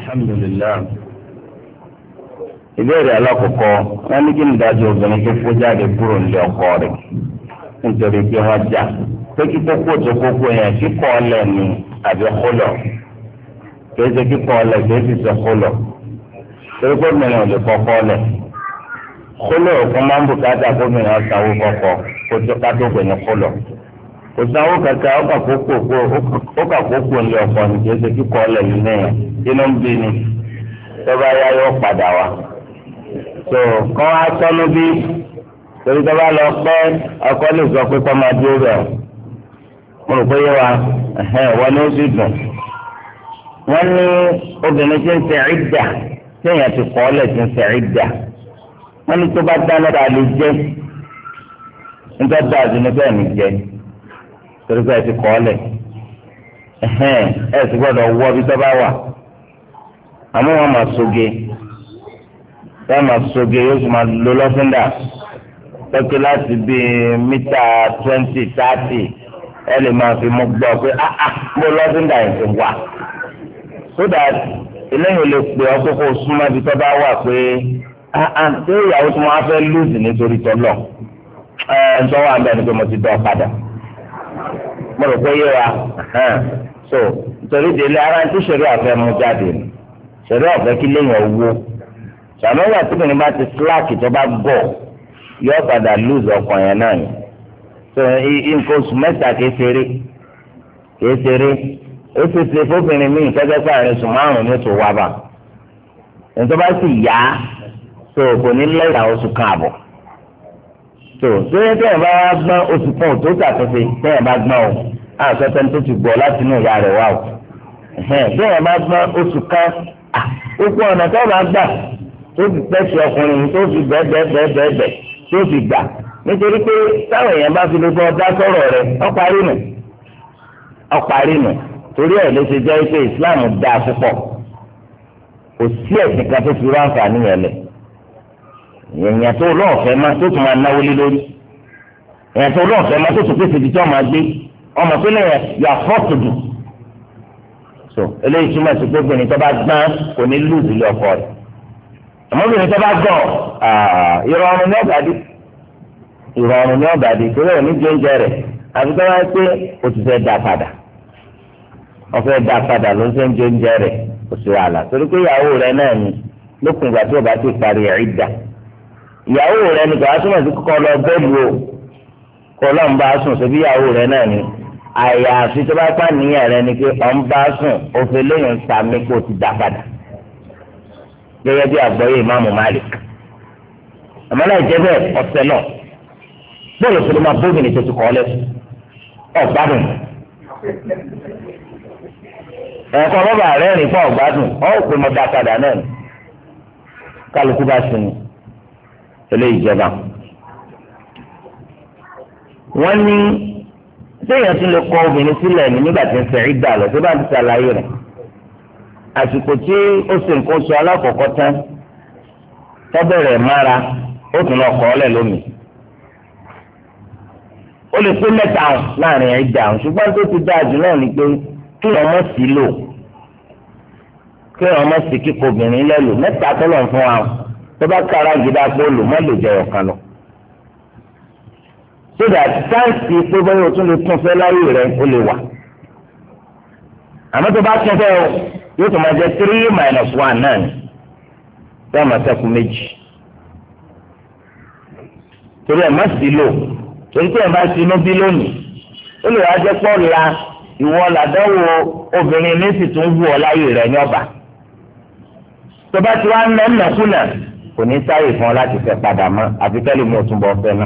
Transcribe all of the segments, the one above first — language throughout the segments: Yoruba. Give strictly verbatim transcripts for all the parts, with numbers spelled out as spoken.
alhamdulilayi ìbéèrè alákọ̀ọ́kọ́ wọn ní kí n dájú obìnrin tó kó jáde kúrò nílé ọkọ rẹ̀ nítorí pé wọ́n jà pé kí kókó tó kókó yẹn kíkọ́ ọlẹ̀ ni àbí kólọ̀ kìí ṣe kíkọ́ ọlẹ̀ kìí sì ṣe kólọ̀ torí pé obìnrin ò lè kọ́kọ́ ọlẹ̀ kólọ̀ òkun máa ń bùkátà gómìnà sanwó kọ́kọ́ kó tó ká tó gbẹ̀yìn kólọ̀ kò sanwó kankan ó kà kókó ó kà kókó nílé ọkọ ni kìí ṣe kíkọ́ ọlẹ̀ yìí náà inú ń bí ni tọ́ba yá yóò padà wá so kọ́ wá sọ́nù bí torí tọ́ba lọ pẹ́ ọkọ lè sọ pé kọ́ máa dúró rẹ̀ mo rò pé yé wa wọ́n ní ó sì dùn wọ́n ní obìnrin tí ń ṣe ìdà téèyàn ti kọ́ ọ́lẹ̀ tí ń ṣe ìdà wọ́n ní tó bá dáná dáa lè jẹ́ nítorí dáa sí ní bẹ́ẹ̀ ní jẹ́ torí pé ẹ ti kọ́ ọ́lẹ̀ ẹ sì gbọ́dọ̀ wọ́ bí tọ́ba wà àmọ́ wọn máa soge wọn máa soge yóò sì máa lo lọ́fíńdà pẹ́kẹ́ láti bí mítà twenty thirty ẹ lè máa fi mú gbọ́ pé ah ah mo lọ́fíńdà yẹn ti wà so that eléyìí lè pè ọ́ kókó súnmọ́ ibi tó bá wà pé ah ah ṣé ìyàwó tí wọ́n á fẹ́ lùzì nítorí tọ́lọ̀ ẹ̀ ń tọ́wọ́ àbẹ́ ni pé mo ti dán padà mo rò pé yé wa so nítorí délé ara ń tí sẹ́rí àfẹ́ mú jáde ni sẹ̀rí ọ̀fẹ́ kí lẹ́yìn owó sàmúlò àtìkùnrin bá ti síláàkì tó bá gọ̀ yọ padà lùzọ ọkàn yẹn náà yẹn tó nǹkan oṣù mẹ́ta kìí ṣeré kìí ṣeré ó ti ṣe fóbìnrin míì kẹ́kẹ́ sáàrin oṣù márùn-ún ní oṣù wábà nítorí bá sì yá tó kò ní lẹ́yìn oṣù kan àbọ̀ tó sóyè tẹ́yìn bá wá gbọ́n oṣù kan ò tó ṣàtúnṣe tẹ́yìn bá gbọ́n o àṣọtẹ́ni tó ti gbọ́ láti inú ìyá rẹ̀ wá o tẹ́yìn bá gbọ́n oṣù kan gbogbo ọ̀nà tó bá gbà tó fi pẹ́sì ọkùnrin tó fi bẹ́ẹ̀ bẹ́ẹ̀ bẹ́ẹ̀ bẹ́ẹ̀ bẹ́ẹ̀ tó fi gbà nítorí pé táwọn èèyàn bá fi lè bọ́ dá sọ̀rọ̀ rẹ̀ ọ̀parí nù ọ̀parí nù torí ẹ̀ ló ṣe jẹ́ pé Islam dáa púpọ̀ kò sí ẹ̀sìn kan tó fi rán àǹfààní yẹn lẹ̀ èèyàn tó lọ́ọ̀fẹ́ má tó tún máa náwó lé lórí èèyàn tó lọ́ọ̀fẹ́ má tó tún pèsè ibi tí wọ́n máa gbé ọmọ pé lẹ́yìn yà fọ́ọ̀tù dùn so eléyìí túmọ̀ sí pé obìnrin tó bá gbọ́n kò ní lùdì lé ọkọ rẹ̀ àmọ́ obìnrin tó bá gbọ́n ìrọ̀rùn ní ọ̀gádì ìrọ̀rùn ní ọ̀gádì torí òní jẹ́ oúnjẹ rẹ̀ àti tó bá yẹ pé o ti fẹ́ dá padà wọ́n fẹ́ dá padà ló ń fẹ́ jẹ oúnjẹ rẹ̀ kò sí wàhálà torí pé ìyàwó rẹ̀ náà ni lókun ìgbà tí o bá ti parí ìdà ìyàwó rẹ̀ ni kò wá túmọ̀ sí kọ́ lọ bẹ́ẹ̀lì o kọ́ lọ́n bá sùn síbi ìyàwó rẹ̀ náà ni àyàfi tó bá pa níyàn rẹ ni pé ọ̀n bá sùn òfin lẹ́yìn sàmì kó ti dá padà gẹ́gẹ́ bí àgbọ́yé ìmáàmù Malik àmọ́ náà jẹ́ bẹ́ẹ̀ ọ̀sẹ̀ náà bóòlù tó ló máa bóbìnrin tó ti kọ́ lẹ́sùn ọ̀gbádùn ẹ̀kọ́ bàbá rẹ̀ rìn fún ọ̀gbádùn ọ̀ pé mo dá padà náà ni kálukú bá sinmi eléyìí jẹba wọ́n ní téèyàn tún lè kọ obìnrin sílẹ̀ ní nígbà tí ń fẹ́ ìgbà lọ tó bá ti ṣàlàyé rẹ̀ àsìkò tí ó sì nǹkan oṣù alákọ̀ọ́kọ́ tán tọ́bẹ̀rẹ̀ mára ó tún lọ kọ́ ọ́lẹ̀ lómi ó lè pé mẹ́ta láàrin ìgbà ṣùgbọ́n tó ti dáa jù náà ni pé kí wọ́n mọ̀ sí lò kí wọ́n mọ̀ sí kíkọ obìnrin lẹ́lò mẹ́ta tó lọ fún wa tó bá kára gidá pé olù má lè jẹ ọ̀kan lọ so that sáǹsì pé bóyá o tún lè tún fẹ́ láyé rẹ̀ ó lè wà àmọ́ tó bá tún fẹ́ o yóò tún máa jẹ three minus one náà ni bẹ́ẹ̀ máa ṣẹ́kù méjì torí ẹ̀ má sí lò torí tí ẹ̀ bá sí inú bí lónìí ó lè wá jẹ́ pọ́ la ìwọ làdánwò obìnrin ní sì tún wù ọ́ láyé rẹ̀ ní ọ̀bà tó bá ti wá ń nà ń nàkúnà kò ní sáyè fún ọ láti fẹ́ padà mọ́ àfi tẹ́lẹ̀ mi ò tún bọ̀ fẹ́ náà.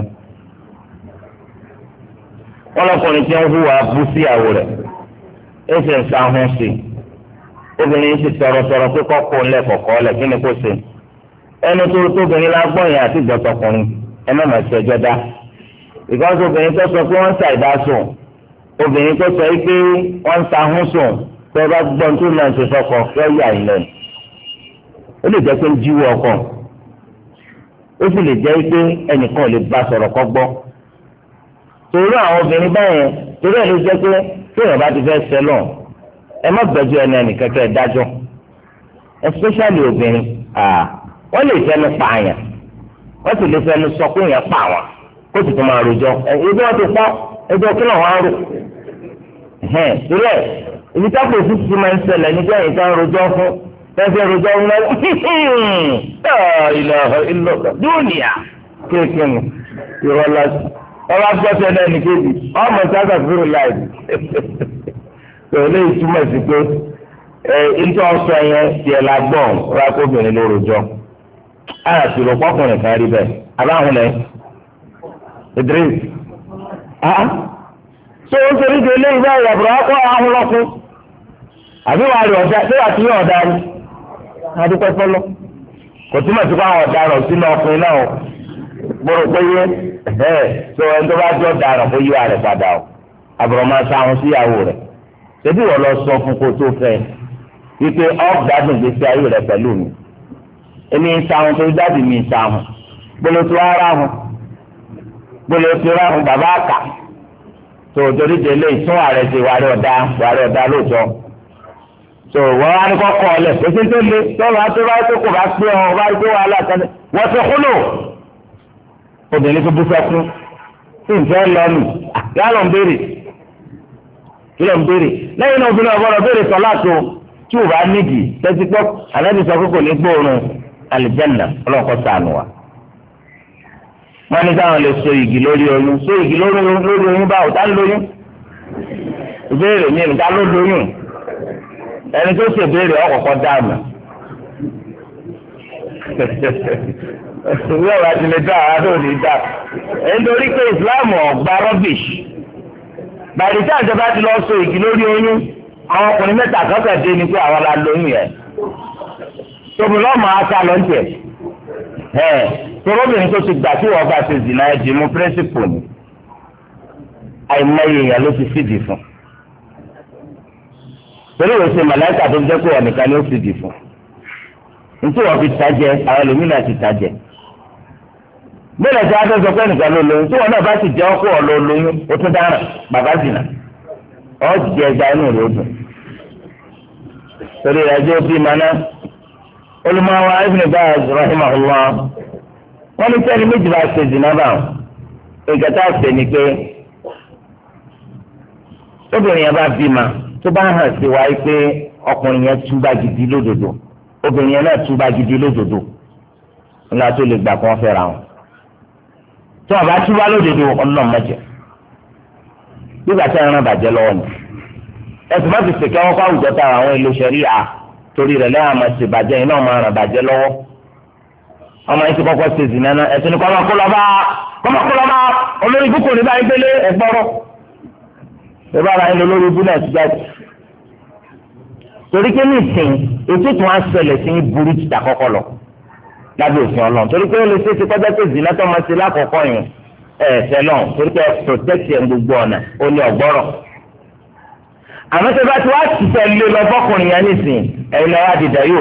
wọn lọkùnrin tí ń hùwà bú síyàwó rẹ̀ ẹ sì ń sáhùn sí obìnrin sì tọrọtọrọ pé kọkọ ńlẹ kọkọ lẹ kí ni kò ṣe ẹni tó tóbìnrin lágbọ́n yẹn àti ìgbọ́tọkùnrin ẹ má má ṣe ẹjọ́ dá ìkọ́sí obìnrin tó sọ pé wọ́n ń ṣàìdá sùn obìnrin tó sọ pé wọ́n ń sáhùn sùn tó bá gbọ́n tó náà ṣe fọkọ fẹ́ yà ń lẹ́nu ó lè jẹ́ pé ń jíwọ́ ọkọ ó sì lè jẹ́ pé ẹnìkan ò lè bá sọ̀rọ̀ kọ́ gbọ́ torí àwọn obìnrin báyẹn torí ẹ̀ ló jẹ́ pé tí èèyàn bá ti fẹ́ sẹ́lọ̀ ẹ má gbẹ́jọ́ ẹni ẹnìkan kẹ́ ẹ dájọ́ especially obìnrin wọ́n lè fẹ́nu pààyàn wọ́n sì lè fẹ́nu sọ pé èèyàn pa wọn kó sì tún máa rojọ́ ẹbí wọn ti pọ́ ẹjọ́ kí náà wọ́n á rò ìrẹ́ ibi tápò sí ti máa ń ṣẹlẹ̀ nígbà yìí ká rojọ́ fún fẹ́fẹ́ rojọ́ fún lọ́wọ́ ilẹ̀ ìlọ dúnìyà kéèkéèmù ìrọ̀ lọ́sí ọba gbọ́sẹ̀ náà ní kéèdì ọmọ sábà fúru láì tó lè túmọ̀ sí pé ìtọ́ ọ̀sọ̀ yẹn tiẹ̀ la gbọ́n ọba kóbìnrin ló rojọ́ àti ìrọ̀pọ̀kùnrin kan rí bẹ́ẹ̀ abáhùn lẹ̀ Idris ṣé o ṣe nídìí eléyìí bá ìyàbọ̀ akọ́ ahùn lọ́kùn àbí wàá rí ọ̀dà tí wàá ti rí ọ̀dà rí adúpẹ́ fọlọ́ kò túmọ̀ sí pé àwọn ọ̀daràn sínú ọkùnrin náà gbọ́dọ̀ pé yé ẹ̀ tó ẹni tó bá jọ ọ̀daràn kó yíwá rẹ̀ padà o àbúrò máa sa àwọn síyàwó rẹ̀ ṣébí wọ́n lọ sọ fún kó tó fẹ́ wípé ọ̀gbádùn gbèsè ayé rẹ̀ pẹ̀lú mi èmi ń sa àwọn tó dábì mi ń sa àwọn gbọ́dọ̀ tó ara hàn gbọ́dọ̀ tó ara hàn bàbá àkà tó torí délé ìtún ààrẹ ti wàrí ọ̀dà wàrí ọ̀dà lóòótọ́ tó wọ́n wá ní kọ́kọ́ ọ̀lẹ̀ pèsè tó lé tọ́lá tó bá tó kò bá pé ọ bá gbé wàhálà kan wọ́n ti kúlò obìnrin tó bú sẹ́kún tí nǹkan lọ nù yá lọ ń béèrè kí lọ ń béèrè lẹ́yìn náà obìnrin ọ̀gbọ́dọ̀ béèrè sọ́lá tó tí ò bá nídìí tẹ́tí pọ́ àlẹ́ sọ pé kò ní gbóòórùn àlìjẹ́nà ọlọ́kọ́ sànù wa. wọ́n ní káwọn lè so igi lórí oyún so igi lórí oyún báwo tá ń lóyún ìbéèrè mi nìkan ló lóyún ẹni tó ṣe béèrè ọkọ̀ọ̀kọ̀ dáàmú ìwé ọ̀rọ̀ àti lè dá àádọ́ òní dá nítorí pé Islam ọ̀gbà rubbish bàdí tí àjọba ti lọ so igi lórí oyún àwọn ọkùnrin mẹ́ta kọ́kọ́ dé ni pé àwọn la lóyún yẹn tóbi lọ́mọ asa lọ ń tẹ̀ ẹ̀ torobìnrin tó ti gbà tí wọ́n bá ti zìnà ẹ̀jẹ̀ mú pírẹ́sìpù ni àìmọye èèyàn ló ti fìdí fún torí wọ́n ṣe màláìka tó jẹ́ pé ọ̀nìkan ni ó fìdí fún nítorí wọ́n fi tajẹ àwọn ẹlòmíràn ti tajẹ bẹ́ẹ̀ tí a fẹ́ sọ pé nìkan ló lóyún tí wọ́n náà bá ti jẹ́ ọkọ̀ ọ̀ ló lóyún ó tún dáràn bàbá zìnà ọ̀ jẹ ẹja inú rẹ̀ ó dùn torí ẹjọ́ bí maná olùmọ̀wá Ibn Baz rahimahullah wọ́n ní sẹ́ni méjì bá ṣe zìnà báwọn ìgbàtà ṣe ni pé obìnrin yẹn bá bímọ tó bá hàn sí wa pé ọkùnrin yẹn túbà gidi lódodo obìnrin yẹn náà túbà gidi lódodo ńlá tó lè gbà kó wọn fẹ́ra wọn tí wọn bá túbà lódodo ọlọ́run mẹ́jẹ nígbà tí ẹran bàjẹ́ lọ́wọ́ ni ẹsùn bá ti sèké wọn kó àwùjọ tá àwọn èlò ṣẹ̀ríà torí rẹ̀ lẹ́yìn àmọ́ ṣe bàjẹ́ iná máa ràn bàjẹ́ lọ́wọ́ ọmọ yìí ti kọ́kọ́ ṣe zìnnà náà ẹ̀sìn ní kọ́mọ kólọ́bà kọ́mọ kólọ́bà olórí ibùkún ní báyìí gbélé ẹ̀gbọ́rọ̀ ìbá ara yín lórí ibú náà ti jáde torí pé ní ìsìn ètò tí wọ́n á ṣẹlẹ̀ sí burú títà kọ́kọ́ lọ lábẹ́ òfin ọlọ́run torí pé ó lè ṣe é ti kọjá pé zìnnà tó máa ṣe lákọ̀ọ́kọ́ yẹn ẹ̀ẹ́fẹ́ lọ́n torí pé protect ẹ̀ gbogbo ọ̀nà ó ní ọ̀gbọ́rọ̀ àmọ́ tó bá ti wá ṣiṣẹ́ lé lọ fọkùnrin yẹn nísìn ẹ̀yin lọ́wọ́ àdìdá yóò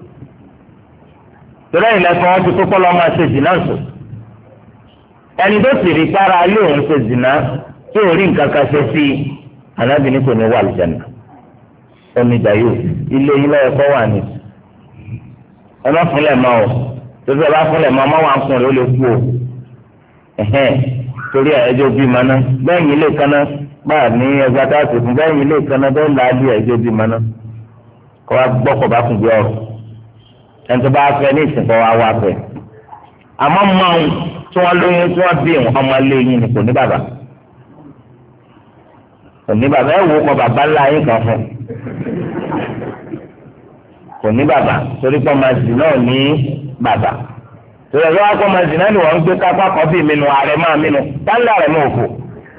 torí ẹ̀yin lẹ́sọ̀ wọn ti kókó lọ́ máa ṣe zìnnà sùn ẹni tó sì rí para yóò ń ṣe zìnnà tí ò rí nǹkan kan ṣe sí i anábìíní kò ní wà lùjẹ̀nà onídà yóò ilé yìí lọ́wọ́ kọ́ wà ní ẹ má fúnlẹ̀ mọ́ o torí ẹ bá fúnlẹ̀ mọ́ ọmọ wa ń kùnrin ó lè kú o ẹ̀hẹ́n torí ẹjọ́ bíi maná bẹ́ẹ̀ yìí lè kaná báà ní ẹgbẹ́ tá a sì fún bẹ́ẹ̀ yìí lè kaná bẹ́ẹ̀ là á di ẹjọ́ bíi maná kọ́ wa gbọ́ kọ́ bá fún bí ọ̀rọ̀ ẹni tó bá fẹ́ ní ìsìnkọ́ wa wá fẹ́ àmọ́ máa ń tí wọ́n lóyún tí wọ́n bí ọmọ lẹ́yìn ni kò ní bàbá kò ní bàbá ẹ̀ wò kọ́ bàbá ńlá yín kan fún kò ní bàbá torí pé ọmọ ẹ̀sìn náà ní bàbá tòlẹ̀ lọ́wọ́ akọ́ máa zìnnà ni wọ́n ń gbé kápá kan bíi mi nu ààrẹ máa mi nu dáńdá rẹ̀ náà fò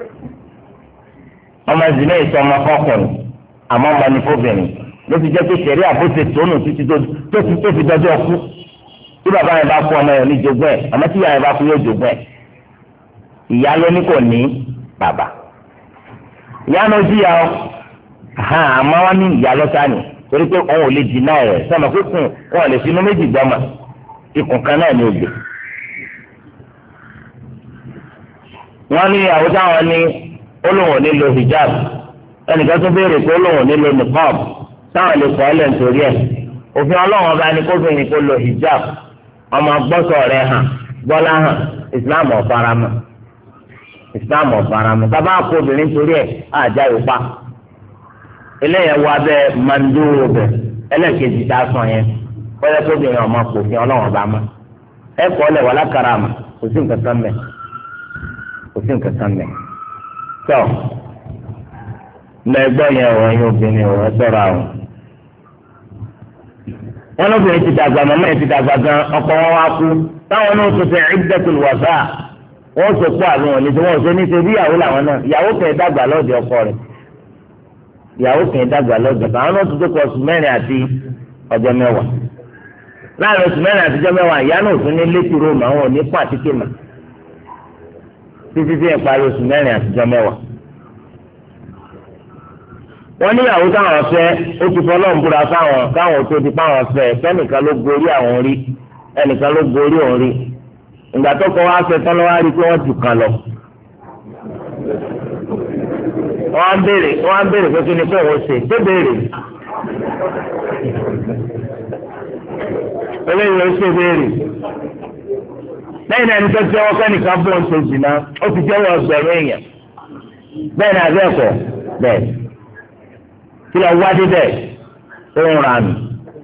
ọmọ zìnnà ìsọ ọmọ fọkùnrin àmọ́ ọmọ ní fóbìnrin ló fi jẹ́ pé sẹ̀rí àbóṣe tónù títí tó fi tó fi dọ́jọ́ kú tí bàbá yẹn bá kú ọmọ yẹn ní jogún ẹ̀ àmọ́ tí ìyá yẹn bá kú yóò jogún ẹ̀ ìyá ló ní kò ní bàbá ìyá náà jí ya ọ àmọ́ wọn ní ìyá lọ́sàn-án torí pé òun ò lè dì náà rẹ̀ sọ́mọ pé kùn wọn ò lè finú méjì gbọ́mọ ikùn kan náà ni ògbè wọn ní àwùjọ àwọn ní olóhùn nílò hijab ẹnìkan tó béèrè pé olóhùn nílò niqab táwọn lè kọ́ ẹ lẹ́ nítorí ẹ̀ òfin ọlọ́run ọba ni kóbìnrin kó lo hijab ọmọ gbọ́sọ̀ rẹ̀ hàn gbọ́lá hàn islam ọ̀faramọ́ islam ọ̀faramọ́ tábà kó obìnrin torí ẹ̀ àjà ìpa eléyẹn wọ abẹ́ mandóòbẹ̀ ẹlẹ́kejì tá a sàn yẹn kọ́lẹ́ kóbìnrin ọmọ kò fi ọlọ́run ọba mọ́ ẹ kọ́ lẹ̀ wọlé karama kò sí nǹkan kan mẹ́ kò sí nǹkan kan mẹ́ tọ́ lẹ́gbọ́n yẹn wọ̀ ẹ̀yin obìnrin wọ̀ ẹ sọ̀rọ̀ àwọn wọn lóbìnrin ti dàgbà màmá yẹn ti dàgbà gan ọkọ wọn wá kú táwọn náà tó fẹ́ iddatul wafa wọn sọ pé àwọn òní tí wọn ò sọ ní ṣe bí ìyàwó làwọn náà ìyàwó kẹ́ dàgbà lọ́dọ̀ ọkọ rẹ̀ ìyàwó kẹ́ dàgbà lọ́dọ̀ ọkọ àwọn náà tó tó kọ oṣù mẹ́rin àti ọjọ́ mẹ́wàá láàrin oṣù mẹ́rin àti ọjọ́ mẹ́wàá ìyá náà tún ní létí róòmù àwọn òní pọ̀ àti kéèmà títí tí ẹ̀ parí oṣù mẹ́rin àti ọjọ́ mẹ́wàá wọ́n níyàwó táwọn fẹ́ ó ti fọ́ lọ́n búra fáwọn káwọn tó ti fáwọn fẹ́ kẹ́nìkan ló gorí àwọn rí ẹnìkan ló gorí òun rí ìgbà tó kọ́ wá fẹ́ tán ló wá rí pé wọ́n jù kan lọ. wọ́n á béèrè wọ́n á béèrè pé kí ni kó wọ́n ṣe tó béèrè. eléyìí ló ṣe béèrè. lẹ́yìn náà ẹni tó jẹ́wọ́ kẹ́nìkan bó ń ṣe jìnnà ó ti jẹ́wọ́ ọgbẹ̀rún èèyàn bẹ́ẹ̀ ni àbẹ́ ẹ̀kọ́ bẹ́ẹ̀ kí lọ wá dé bẹ́ẹ̀ ó ń ra mi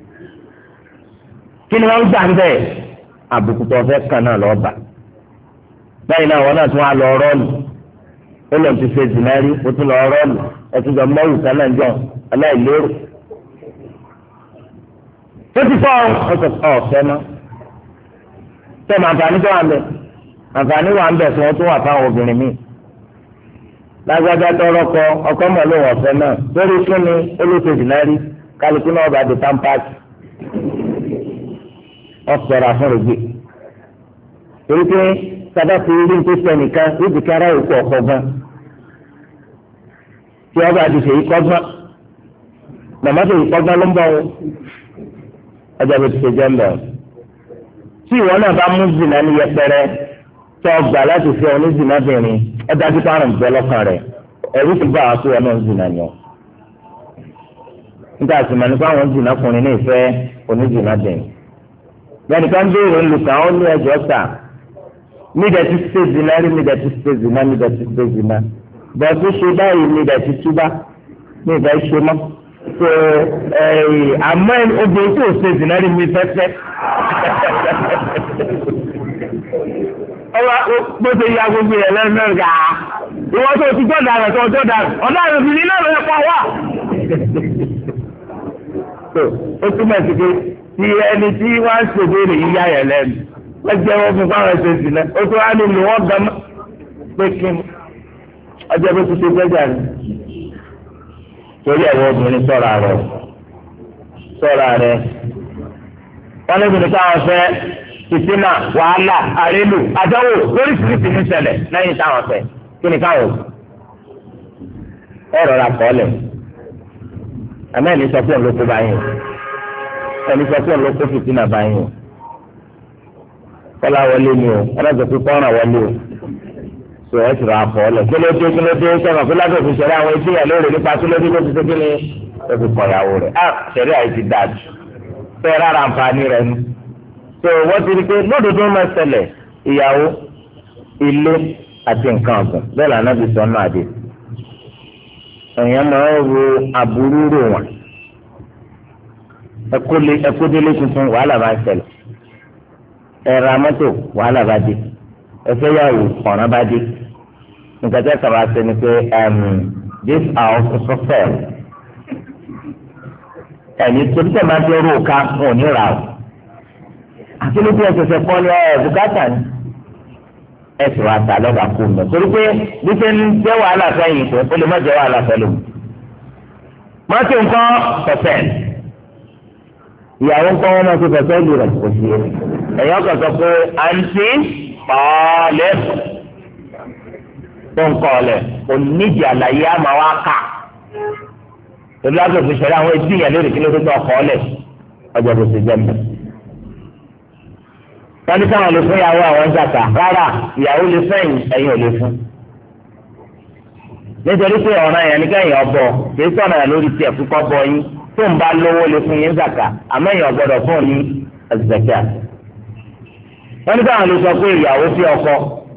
kí ni wọ́n ń gbà ń bẹ́ẹ̀ àbùkù tó fẹ́ kàn náà lọ́ọ́ bà báyìí náà wọ́n náà tún wá lọ rọ́ọ̀lù ó lọ́n ti ṣe zinari ó tún lọ rọ́ọ̀lù ẹtún jọ mọ́rù sálẹ̀ ń jọ aláìlérò ó ti fọ́ ọ̀fẹ́ mọ́ tẹ́ mọ àǹfààní tó wà ń bẹ̀ àǹfààní wà ń bẹ̀ fún wọn tó wà fáwọn obìnrin míì lágbájá tọrọ kọ ọkọ mọ ló wọ fẹ náà lórí kíni olóṣèlú náà rí kálukú náà bá di pampasi ọsọrọ àfọrọgbè torí pé sábà fi rí ní tó sẹ nìkan níbi kára òkú ọkọ gan tí ọba àti fèyí kọgbọn màmá fèyí kọgbọn ló ń bọ wọn ọjà bó ti ṣe jẹ mbẹ tí ìwọ náà bá mú zina ní yẹpẹrẹ tó gbà láti fi ọ ní zina bìnrin ẹ dájú pé àrùn bẹ lọ́kàn rẹ̀ ẹ̀rú ti bá wa pé ẹ náà ń zina yàn nígbà tí màá nípa àwọn zina kùnrin ní ìfẹ́ onízina bẹ̀rẹ̀ yẹnì kan béèrè ńlùkà ó ní ẹjọ́ sà mídẹ̀ ti ṣe zina rí mídẹ̀ ti ṣe zina mídẹ̀ ti ṣe zina bẹ́ẹ̀ tó ṣe báyìí mídẹ̀ ti túbá ní ìfẹ́ ṣe mọ́ so àmọ́ obìnrin tó ṣe zina rí mi fẹ́fẹ́ ọba bó ṣe ya gbogbo yẹn lẹ́nu náà gà á ìwọ́n tó ti jọ́dá rẹ̀ tó jọ́dá rẹ̀ ọ̀dà rẹ̀ fi ní náà lọ́yẹ̀ pa wá. ó túmọ̀ sí pé tí ẹni tí wọ́n á ṣèbéèrè yìí yá yẹn lẹ́nu wọ́n jẹ́ wọ́n fún fáwọn ẹ̀ṣẹ̀ sí náà ó tó wá ní ìlú wọn gan pé kí ni ọjọ́ bó ti ṣe gbẹ́jà rẹ̀ torí ẹ̀wọ̀ obìnrin sọ̀rọ̀ rẹ̀ sọ̀rọ̀ rẹ̀ wọ́n lébi ní káwọn fẹ́ ìsinà wàhálà àrélù àdáwò lóríṣiríṣi ní ṣẹlẹ̀ lẹ́yìn táwọn fẹ́ kí ni káwọn ẹ rọra kọ́ lẹ̀ àmọ́ ẹni sọ pé òun ló kó báyìí ẹni sọ pé òun ló kó fìtínà báyìí kọ́lá wọlé ni o ọlọ́sọ̀ pé kọ́ràn wọlé o sọ ẹ sì rọra kọ́ lẹ̀ kílódé kílódé sọ̀rọ̀ pé lábẹ́ òfin ṣẹlẹ̀ àwọn etí yẹn lóore nípa kílódé ló ti ṣe kí ni ó fi kọ̀ ìyàwó rẹ̀ á ṣẹlẹ̀ àìsí dájú fẹ́ rárá àǹfààní rẹ̀ nu so wọ́n ti rí i pé lódodo máa ṣẹlẹ̀ ìyàwó ilé àti nǹkan ọ̀gbìn bẹ́ẹ̀ lànà bí sọ náà dé èèyàn máa ń ro aburú rò wọ́n ẹkúdélé tuntun wàhálà máa ń ṣẹlẹ̀ ẹ̀rọ mọ́tò wàhálà bá dé ẹfẹ́ yàwó ọ̀ràn bá dé nǹkan tẹ́ kàrà ṣe ni pé this house is for sale ẹ̀yìn torí tẹ̀ máa ń dẹ́rù ká wọn ò ní ra o àti ló bí ẹsẹsẹ kọ́ ní ẹ bùkátà ni ẹ sì wá ta lọ́ba kú mi torí pé bí ṣe ń jẹ́ wàhálà sẹ́yìn tó ó lè má jẹ́ wàhálà sẹ́lẹ̀ o. mọ́tò nǹkan fẹ̀fẹ̀ ìyàwó nǹkan wọn náà ti fẹ̀fẹ̀ lù rẹ̀ kò sí ẹ̀yọ́ kan sọ pé àǹtí pọ̀ọ́lẹ́ tó ń kọ́ ọ lẹ̀ kò nídìí àlàyé àmà wá kà torí láti òfin ṣẹlẹ̀ àwọn etí yẹn lórí kí ló tó ọkọ̀ ọ lẹ̀ ọjọ́ bó ṣe jẹ́ mi wọ́n ní káwọn lè fún ìyàwó àwọn jàkà rárá ìyàwó lè fẹ́yìn ẹ̀yin ò lè fún. nítorí pé ọ̀ràn yẹn ní kẹ́yìn ọbọ̀ kìí sọ̀rọ̀ yẹn lórí tiẹ̀ fúkọ́ bọ yín tó ń bá lówó lè fún yín zaka àmọ́ èèyàn gbọ́dọ̀ fún ní zaka. wọ́n ní káwọn lè sọ pé ìyàwó sí ọkọ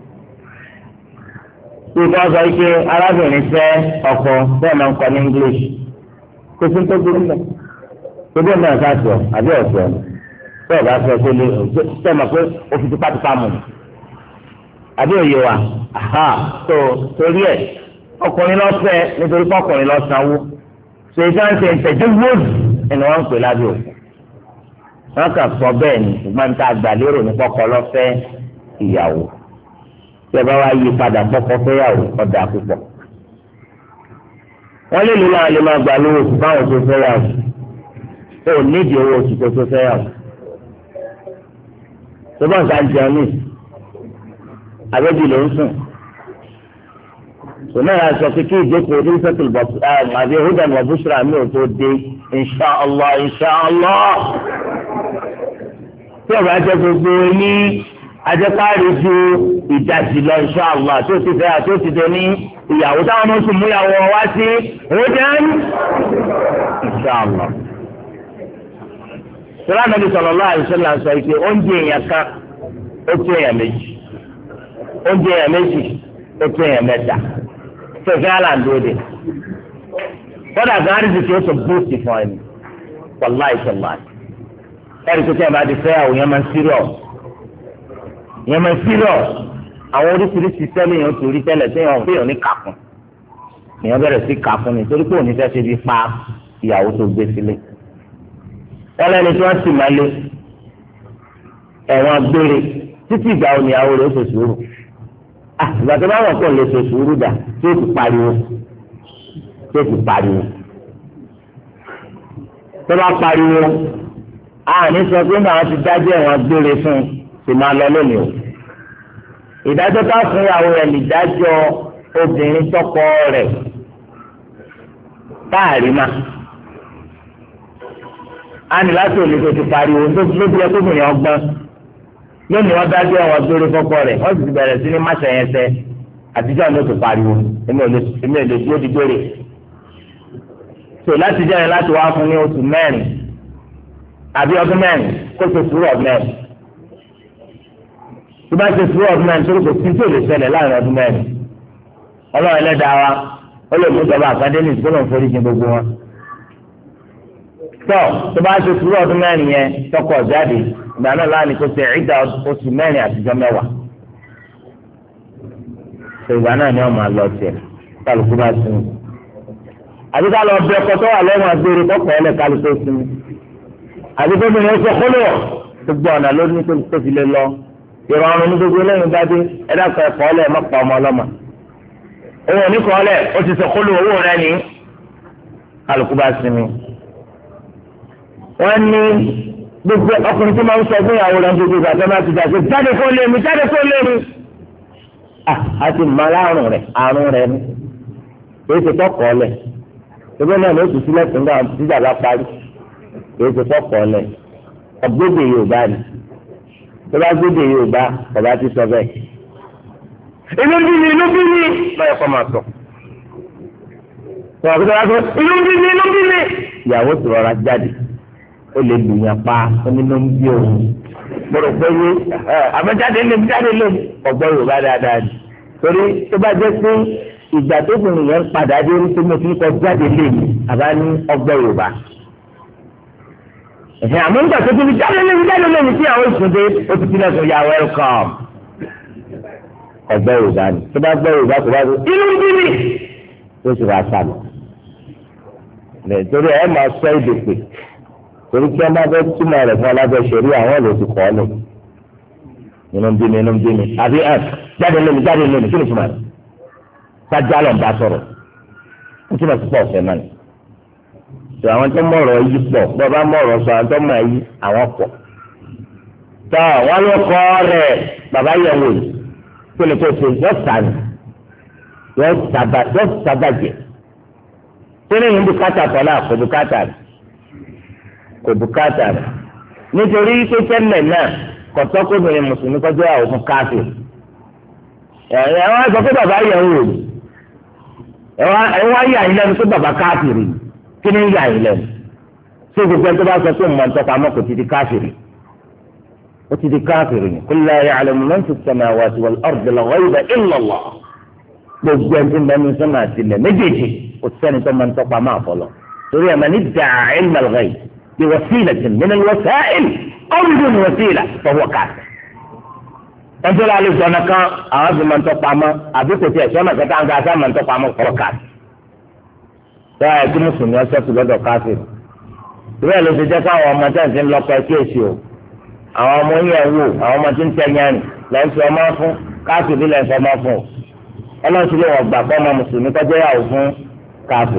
tí wọ́n sọ pé arábìnrin fẹ́ ọkọ bẹ́ẹ̀ máa ń kọ ní English kó tún tó gbé nílẹ̀ tó bẹ́ẹ̀ náà ká sọ àbí ọ̀sọ̀ tó ọ̀gá sọ pé lè tẹ́ mọ̀ pé ó fi tipátipá mọ̀ àbí òye wa tó torí ẹ̀ ọkùnrin lọ́fẹ́ nítorí pé ọkùnrin lọ́ sanwó ṣe ìsáǹsì ìtẹ̀jú wóòdù ẹni wọ́n ń pè lábẹ́ òkú wọ́n kàn sọ bẹ́ẹ̀ ni ṣùgbọ́n níta àgbà lérò ní kọ́kọ́ lọ́fẹ́ ìyàwó tí ẹ bá wá yí padà kọ́kọ́ fẹ́yàwó ọ̀dà púpọ̀ wọ́n lè lò náà lè máa gbà lówó oṣù fáwọn tó fẹ́yàwó ó nídìí owó oṣù tó tó fẹ́yàwó tó bá ń ká jẹun ní àbẹ́bí ló ń sùn tòun náà sọ pé kí ìjókòó ní sẹ́tùl bọ̀tù àbí hudan wa bushra mi ò tó dé inṣàlá inṣàlá tí ọba jẹ gbogbo ní ajẹ́párí ju ìdajì lọ inṣàlá tó ti fẹ́ àti ó ti dé ní ìyàwó táwọn ọmọ sùn mú ìyàwó wá sí hudan inṣàlá. sọlá nàbí sallallahu alaihi wasallam sọ pé oúnjẹ èèyàn kan ó tó èèyàn méjì oúnjẹ èèyàn méjì ó tó èèyàn mẹ́ta fẹfẹ alandode kódà gaari ti tí o sọ bóòsì fún ẹni wàláì sọláì ẹni tó tẹ ẹ bá di fẹ́ àwọn yẹn máa ń sírọ̀ yẹn máa ń sírọ̀ àwọn oríṣiríṣi sẹ́lẹ̀ yẹn tó rí tẹ́lẹ̀ tẹ́yàn ọ̀hún tẹ́yàn ní kàkún èèyàn bẹ̀rẹ̀ sí kàkún ni torí pé òní fẹ́ ṣe bí pa ìyàwó tó gbé sílé wọn lẹ́ni tí wọ́n sì máa lé ẹ̀wọ̀n gbére títí ìgbà òní ìyàwó rẹ̀ ó ṣe sùúrù ìgbà tó bá wọ̀ kó lè ṣe sùúrù dà tí ó ti pariwo tí ó ti pariwo tó bá pariwo àní sọ pé màá ti dájọ́ ẹ̀wọ̀n gbére fún un sì máa lọ lónìí o ìdájọ́ ká fún ìyàwó rẹ̀ nídájọ́ obìnrin tọkọ rẹ̀ táàrí mà á ní láti òní tó ti pariwo tó ti yẹ kó bìnrin ọgbọ́n lónìí wọn dájú ẹ̀wọ̀n gbére fọ́kọ rẹ̀ wọ́n sì ti bẹ̀rẹ̀ sí ní máṣẹyẹsẹ àtijọ́ ní oṣù pariwo èmi ò lè èmi ò lè dúró di gbére so láti jẹ́ yẹn láti wá fún ní oṣù mẹ́rin àbí ọdún mẹ́rin kó ṣe sùúrù ọdún mẹ́rin tó bá ṣe sùúrù ọdún mẹ́rin torí kò sí tí ò lè ṣẹlẹ̀ láàrin ọdún mẹ́rin ọlọ́run ẹlẹ́dàá wa ó lè mú ìjọba academic tó lọ́n forí jìn gbogbo wọn tó tó bá ṣe sùúrù ọdún mẹ́rin yẹn tọkọ jáde ìgbà náà láàánú kó ṣe ìdá oṣù mẹ́rin àtijọ́ mẹ́wàá ṣe ìgbà náà ni wọ́n máa lọ tiẹ̀ kálukú bá sinmi àbí ká lọ bẹ ọkọ tó wà lẹ́wọ̀n agbére kọ́kọ́ ẹlẹ́ kálukú sinmi àbí tó bìnrin ṣe kóló gbogbo ọ̀nà ló ní tó fi lé lọ ìrọ̀rùn ní gbogbo lẹ́yìn dájú ẹ̀dá kan ẹ̀kọ́ ọ̀lẹ̀ mọ́pọ̀ ọmọ ọlọ́mọ owó oníkọ́ ọ̀lẹ̀ ó ti ṣe kóló owó rẹ ní kálukú bá sinmi wọ́n ní gbogbo ọkùnrin tí máa ń sọ fún ìyàwó rẹ̀ gbogbo ìgbà tó máa ti dà sí jáde kó lé mi jáde kó lé mi. a ti mọ aláàrùn rẹ̀ àrùn rẹ̀ ni èyí ti tọkọ lẹ̀ ebe náà ló ti sílẹ̀ fún gbà tíjà bá parí èyí ti tọkọ lẹ̀ ọgbẹ́dẹ Yorùbá ni tó bá gbẹ́dẹ Yorùbá ọba ti sọ bẹ́ẹ̀. inú bí mi inú bí mi báyọ̀ kọ́ máa sọ. inú bí mi inú bí mi ìyàwó ti rọra jáde ó lè lù yàn pa onínú ń bí òun gbọ́dọ̀ pé yé àbẹjáde lè jáde lè ọgbọ́n Yorùbá dáadáa ni torí tó bá jẹ́ pé ìgbà tó kùn yẹn ń padà dé orí tó mo fi kọ jáde lè mi àbá ní ọgbọ́n Yorùbá ẹ̀hìn àmọ́ nígbà tó ti fi jáde lè mi jáde lè mi sí àwọn ìsúndé ó ti tilẹ̀ sọ ya welcome ọgbọ́n Yorùbá ni tó bá gbọ́ Yorùbá tó bá tó inú ń bí mi ó sì rà sálọ torí ẹ máa sọ èdè pé torí kí wọn bá fẹ́ túmọ̀ rẹ̀ fún alábẹ́ ṣẹ̀rí àwọn ló ti kọ́ lò inú ń bí mi inú ń bí mi àbí ẹ jáde lómi jáde lómi kí ni túmọ̀ rẹ̀ sájà lọ́n bá sọ̀rọ̀ ó túmọ̀ sí pọ̀ ọ̀fẹ́ náà ni tó àwọn tó mọ̀rọ̀ yí pọ̀ bọ́ bá mọ̀rọ̀ sọ àwọn tó mọ̀ yí àwọn pọ̀ tó wọn ló kọ́ rẹ̀ bàbá yẹn wò yìí kó lè kó ṣe yọ sànù yọ sàbàjẹ́ tó ní ìyẹn bùkátà kọ́ náà kò bùkátà rẹ̀ kò bùkátà rẹ̀ nítorí pé tẹ́lẹ̀ náà kọ̀tọ́kùnrin mùsùlùmí kọjá àwọn fún káfíìn ẹ̀ ẹ̀ wọ́n sọ pé bàbá yẹn wò ní ẹ̀ wọ́n yà yín lẹ́nu pé bàbá káfíìn kí ni yà yín lẹ́nu ṣé gbogbo ẹni tó bá sọ pé mọ̀ ntọ́pamọ́ kò ti di káfìrì ó ti di káfìrì ni qul la ya'lamu man fi as-samawati wal ardi al-ghayba illa Allah gbogbo ẹni tó ń bẹ ní sọ́nà àtìlẹ̀ méjèèjì ó sẹ́ni tó mọ̀ ntọ́pamọ́ àfọlọ́ torí ẹ̀ mà ní da'a ilma al-ghayb bi wasilatin min al-wasa'il aw bidun wasila fa huwa kafir ẹjọ́ la lè sọ̀nà kan àwọn fi máa ń tọ́pamọ́ àbí kò tiẹ̀ sọ́nà kẹta ń ga sá máa ń tọ́pamọ́ kọ́ káàsì. sọ́yà ẹ̀ tí mùsùlùmí ọ̀sẹ̀ tó lọ́dọ̀ káàsì. ìwé ló ti jẹ́ káwọn ọmọ tẹ̀ ń ti ń lọ́kọ̀ ẹ̀kí èsì o. àwọn ọmọ yẹn wò àwọn ọmọ tí ń tẹ̀ yẹn lẹ́yìn tí ọmọ fún káàsì bí lẹ́yìn tí ọmọ fún o. ọlọ́run ti lè wọ̀ gbà fọ́ ọmọ mùsùlùmí kọjá yàwó fún káàsì.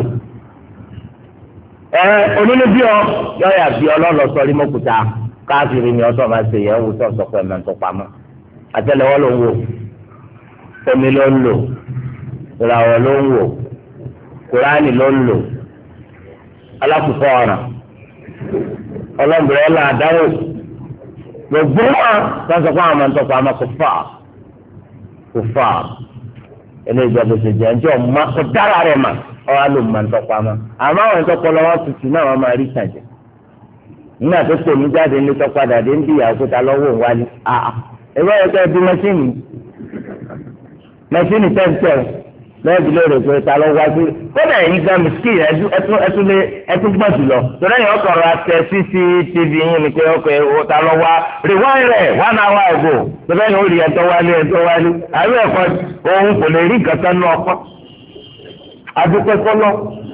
ẹ onílé bí ọ yọ̀ọ̀yà bí ọlọ́lọ́ sọ rí mọ́kúta káàsì rí ni ọ̀sán máa ṣe yẹn wò sọ̀sọ̀ pẹ̀ máa ń tọ́pamọ́ àtẹ́lẹwọ́ ló ń wò omi ló ń lò ìràwọ̀ ló ń wò kùránì ló ń lò alákùkọ ọ̀ràn ọlọ́mọbìnrin ọ̀là àdáwò gbogbo wọn sọ sọ fún àwọn ọmọ ntọ́kọ àmọ́ kò fà kò fà eléyìí ìjọba ìṣèjì ẹni tí wọn máa kó dára rẹ mà ọ wá ló máa ntọ́kọ àmọ́ àmọ́ àwọn ntọ́kọ lọ́wọ́ tutù náà wọ́n máa rí ìtàjẹ́ nígbà tó pè mí jáde ní tọ́padà dé ń bí ìyàwó kó ta lọ́wọ́ òun wálé àà ẹgbẹ́ yẹn kẹ́ bí mẹ́sìnì mẹ́sìnì tẹ́ǹtẹ́ lẹ́yìn ilé rẹ̀ pé ta ló wá sí kódà yìí gan mìsíkì ẹtún gbọ́n jùlọ torí ẹ̀yìn ọkọ̀ rẹ̀ tẹ C C T V yín ni pé ọkọ̀ ẹ̀ ta ló wá rewind rẹ̀ one hour ago torí ẹ̀yìn ó rí ẹ̀tọ́ wálé ẹ̀tọ́ wálé àbí ẹ̀kọ́ òun kò lè rí nǹkan tán ní ọkọ̀ adúpẹ́ kọ́lọ́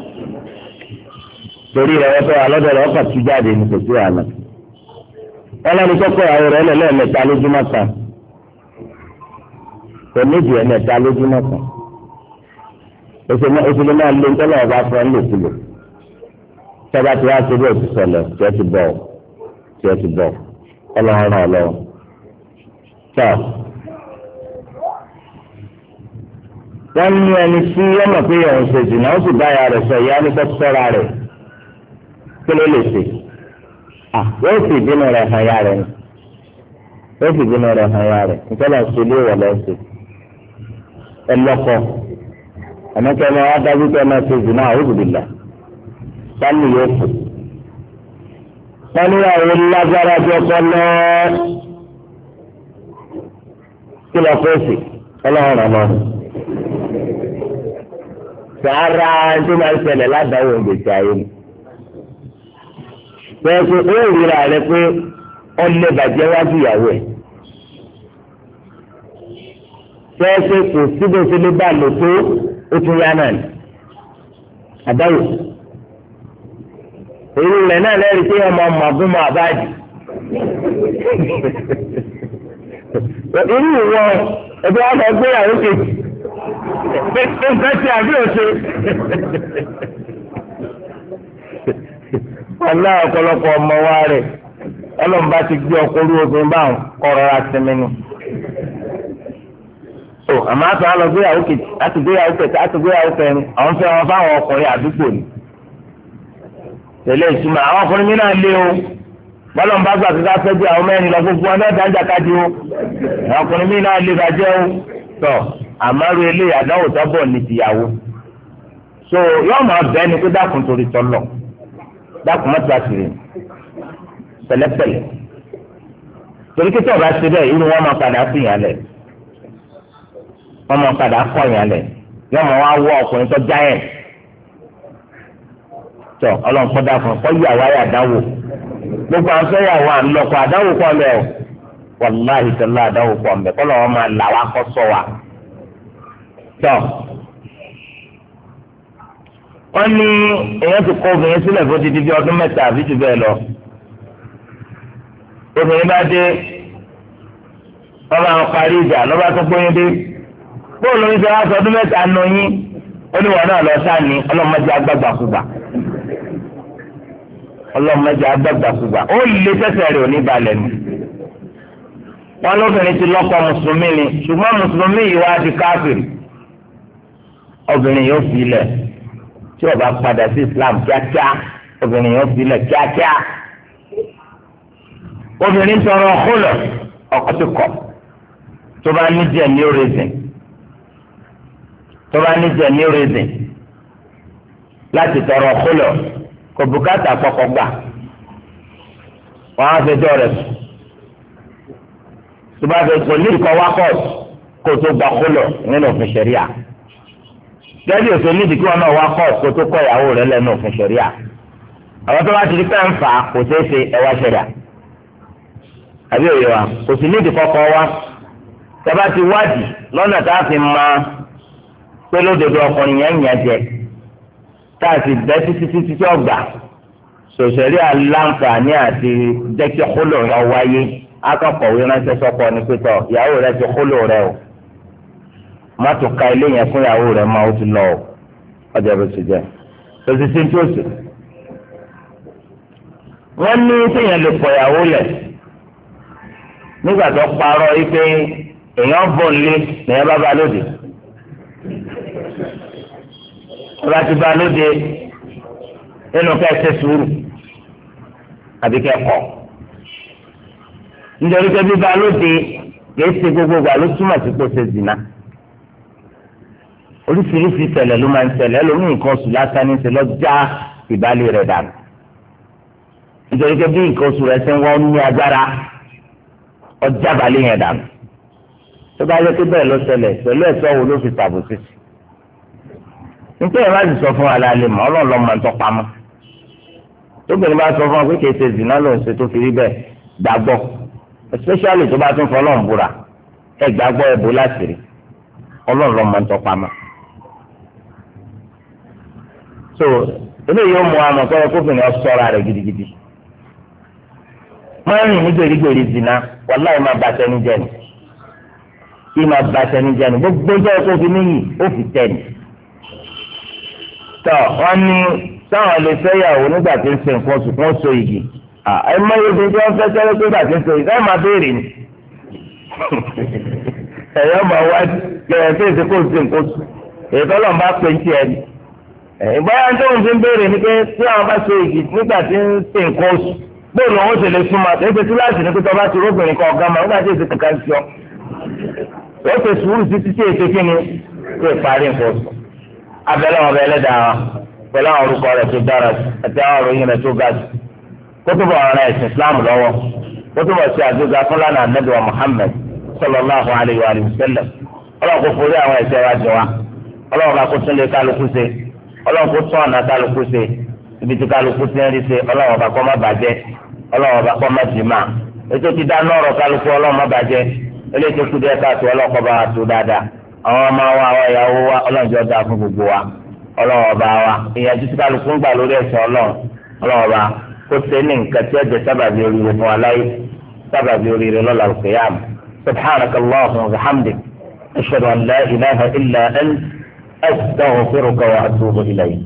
torí ẹ̀ ẹ̀tọ́ alọ́dọ̀ rẹ̀ ọkọ̀ tú jáde ní kò sí àná ọlọ́run tó kọ́ àwọn rẹ̀ lẹ́ẹ̀mẹ́ta lójúmọ́ kan kò nídìí ẹ̀mẹ́ta lójúmọ́ kan òṣèlú máa lé nítorí ọba fún ẹ lòkulò tọ́ba tí wàá ṣubú òtún sọlẹ̀ tí ẹ ti bọ̀ tí ẹ ti bọ̀ ọlọ́run náà lọ. tọ́ wọ́n ní ẹni tí ọmọ pé òun ṣe jù náà ó sì bá ya rẹ̀ sọ ìyá ní kó sọ́ra rẹ̀ kí ló lè ṣe yóò sì bínú rẹ̀ hàn ya rẹ̀ ni yóò sì bínú rẹ̀ hàn ya rẹ̀ nítorí àti ilé ìwọ̀lẹ́ ẹ̀sìn ẹ lọ́kọ̀ àmọ́kẹ́ ẹ máa dájú pé ẹ máa ṣe jù náà àwùjọ bìlà sani yóò fò sani àwọn lágbára jọ kọ́ lọ kí lọ fèsì ọlọ́run rẹ̀ lọ́rùn sàárà tó máa ń ṣẹlẹ̀ ládàáwò ìgbésí ayé mi bẹ́ẹ̀ pé ó ríra rẹ pé ọlẹ́ bàjẹ́ wájú ìyàwó ẹ̀ bẹ́ẹ̀ pé kò síbòsíbò bá lò tó ó tún yá náà ní àdáwò èyí rẹ̀ náà lẹ́rìí pé ọmọ ọmọ ọdún máa báàdì irú ìwọ ẹgbẹ́ wọn lọ gbé ìyàwó kejì pé nǹkan ti àbí òṣè ọlá ọ̀pọ̀lọpọ̀ ọmọ wa rẹ̀ ọlọ́mùbá ti gbé ọkọ̀ orí obìnrin báwọn kọ̀rọ̀ àtìmí ni. tó àmọ́ àti àwọn ọlọ́gbéyàwó kejì láti gbéyàwó kẹta láti gbéyàwó kẹrin àwọn fẹ́ wọn fáwọn ọkùnrin àdúgbò ni. tẹ̀lé ìtumọ̀ àwọn ọkùnrin mi náà lé o bọ́lọ̀mùbá gbà kíkà fẹ́ bí àwọn mẹ́rin lọ gbogbo ọdún ẹ̀dá ń jàkadì o àwọn ọkùnrin mi náà lé bàjẹ́ o tọ̀ àmọ́rú ilé àdáwò tọ́bọ̀ ní tìyàwó. so yóò máa bẹ́ẹ̀ ni pé dákun torí tọ́lọ̀ dákun mọ́tò àṣírí pẹ̀lẹ́pẹ̀lẹ́ torí kí tí ọba ṣe bẹ́ẹ̀ irú wọn máa padà sí ìyàn lẹ̀ wọn máa padà kọ́ ìyàn lẹ̀ yóò máa wá wọ ọkùnrin tó jáyẹ̀ tó ọlọ́run kọ́ dá fún un kọ́ yàwó ayé àdáwò gbogbo àwọn sẹ́yàwó àlọ́kọ̀ àdáwò kọ́ lẹ̀ o wàláhì tẹ́lẹ̀ àdáwò kọ́ mbẹ́ kọ́ lọ́wọ́ máa là wá kọ́ sọ wa tó wọ́n ní èèyàn ti kọ́ obìnrin sílẹ̀ fún títí bí ọdún mẹ́ta àbí jù bẹ́ẹ̀ lọ. obìnrin bá dé wọ́n bá wọn parí ìjà lọ́ba tó gbóyún dé bóòlù ní sọ wá sọ ọdún mẹ́ta nù yín ó ní wọn náà lọ sáni ọlọ́mọdé agbágbàkúgbà ọlọ́mọdé agbágbàkúgbà ó lè tẹ́sẹ̀ rẹ̀ òní balẹ̀ ni. wọ́n lóbìnrin ti lọ́kọ mùsùlùmí ni ṣùgbọ́n mùsùlùmí yìí wá di káfìrì obìnrin yóò fi lẹ̀ tí ó bá padà sí Islam kíákíá obìnrin yóò fi lẹ̀ kíákíá obìnrin tọrọ ọkọlọ ọkọ ti kọ tó bá ní jẹ ní orizin tó bá ní jẹ ní orizin láti tọrọ ọkọlọ kò bùkátà kọ́kọ́ gbà wọ́n á fẹjọ́ rẹ̀ sùn tó bá fẹ́ kò ní ìkọ́ wá kọ́ọ̀tù kó tó gba kólọ̀ nínú òfin ṣẹ̀ríà gẹ́gẹ́ òfin nídìí kí wọ́n náà wá kọ́ọ̀tù kó tó kọ́ ìyàwó rẹ̀ lẹ́nu òfin ṣẹ̀ríà àwọn tó bá ti di pẹ́ ń fà á kò ṣeé ṣe ẹwà ṣẹ̀ríà àbí òye wa kò sì nídìí kọ́kọ́ wá tẹ́bá ti wádìí lọ́nà tá a fi máa pé lódodo ọkùnrin yẹn ń yàn jẹ tá a sì bẹ́ títí títí tí ọgbà sòṣèlú aláǹfààní àti jẹ́kí kólò rẹ̀ wáyé akọ̀kọ̀wé ránṣẹ́ sọ́kọ ní pétọ́ ìyàwó rẹ̀ ti kólò rẹ̀ o má tún ka ilé yẹn fún ìyàwó rẹ̀ máa ó ti lọ o ọjà bó ti jẹ́ òṣìṣẹ́ tí ó sì. wọ́n ní téèyàn lè pọ̀ ìyàwó lẹ̀ nígbà tó parọ́ yìí pé èèyàn bọ̀ nílé lèèyàn bá ba lóde ọba ti ba lóde nínú kẹsẹ̀ sùúrù àbí kẹ́kọ̀ọ́ nítorí pé bíbá lóde kìí ṣe gbogbo ìgbà ló túmọ̀ sí kó ṣe zina oríṣiríṣi ìṣẹ̀lẹ̀ ló máa ń ṣẹlẹ̀ ẹlòmíì nǹkan oṣù lásán ní ṣe lọ́jà ìbálẹ̀ rẹ̀ dànù nítorí pé bí nǹkan oṣù rẹ̀ ṣe ń wọ́n ní agbára ọjà balẹ̀ yẹn dànù tó bá yẹ kó bẹ́ẹ̀ ló ṣẹlẹ̀ pẹ̀lú ẹ̀tọ́ wo ló fi ṣàbòsí sí nítorí ẹ̀ bá sì sọ fún wa lálẹ́ mọ́ ọlọ́run lọ́mọ tó pamọ́ tóbìnrin bá sọ fún wa pé kìí ṣe zina ló ń ṣe tó fi rí bẹ́ẹ̀ gbàgbọ́ especially tó bá tún fọ ọlọ́run búra ẹ gbàgbọ́ ẹ bó láti rí ọlọ́run lọ́mọ tó pamọ́ so eléyìí ó mú àmọ́ tó yẹ kóbìnrin ọ ṣọ́ra rẹ̀ gidigidi máa ń rìn ní gbèrígbèrí zina wàláì máa bá tẹni jẹ ni kí máa bá tẹni jẹ ni gbogbo ọjọ́ kó fi níyì ó fi tẹ̀ ni tọ́ wọ́n ní táwọn lè fẹ́yàwó nígbà tí ń ṣe nǹkan oṣù kún so igi ẹ mọ ibi tí wọ́n fẹ́ sẹ́rẹ́ pé nígbà tí ń so igi ẹ máa béèrè ni ẹ̀yọ́ máa wá kẹ̀yẹ́ tí èsì kò sí nǹkan oṣù èyí tó lọ́n bá pè ń tiẹ̀ ni ìbáyà tó ń fi béèrè ni pé tí àwọn bá so igi nígbà tí ń ṣe nǹkan oṣù bóòlù ọ̀hún ṣe lè súnmọ́ àti ẹgbẹ́ túláàsì ní pípọ́ bá ti róbìnrin kan ọ̀gá máa nígbà tí èsì kankan sí ọ. ó ṣe sùúrù títí tí èsì kí ni tó ìparí nǹkan oṣù. abẹ́lẹ́ wọn bẹ ẹlẹ́dàá wa pẹ̀lú àwọn orúkọ rẹ̀ tó dára àti àwọn òròyìn rẹ̀ tó ga jù. kó tó bọ̀ ọ̀rọ̀ ẹ̀sìn Islam lọ́wọ́ kó tó bọ̀ sí àgbéga fún lánàá Ànábì wa Muhammad sallallahu alayhi wa sallam. ọlọ́run kò forí àwọn ẹ̀ṣẹ̀ wa jọ wa ọlọ́run bá kó tún lé kálukú ṣe ọlọ́run kó tún ọ̀nà kálukú ṣe ibi tí kálukú ti ń rí ṣe ọlọ́run bá kọ́ má bàjẹ́ ọlọ́run bá kọ́ má jì máa ètò ti dáná ọ̀rọ̀ kálukú ọlọ́run má bàjẹ́ eléyìí tó kú díẹ̀ káàtó ọlọ́kọ̀ bá wa tó dáadáa àwọn ọmọ wa àwọn ìyàwó wa ọlọ́run jọ dáa fún gbogbo wa ọlọ́run bá wa ìyànjú tí kálukú ń gbà lórí ẹ̀sìn ọlọ́run ọlọ́run bá kó ṣe ní nǹkan tí ó jẹ sábàbí oríire fún wa láyé sábàbí oríire lọ́la al-qiyam subhanaka allahumma wa bihamdik ashhadu an la ilaha illa ant astaghfiruka wa atubu ilayk.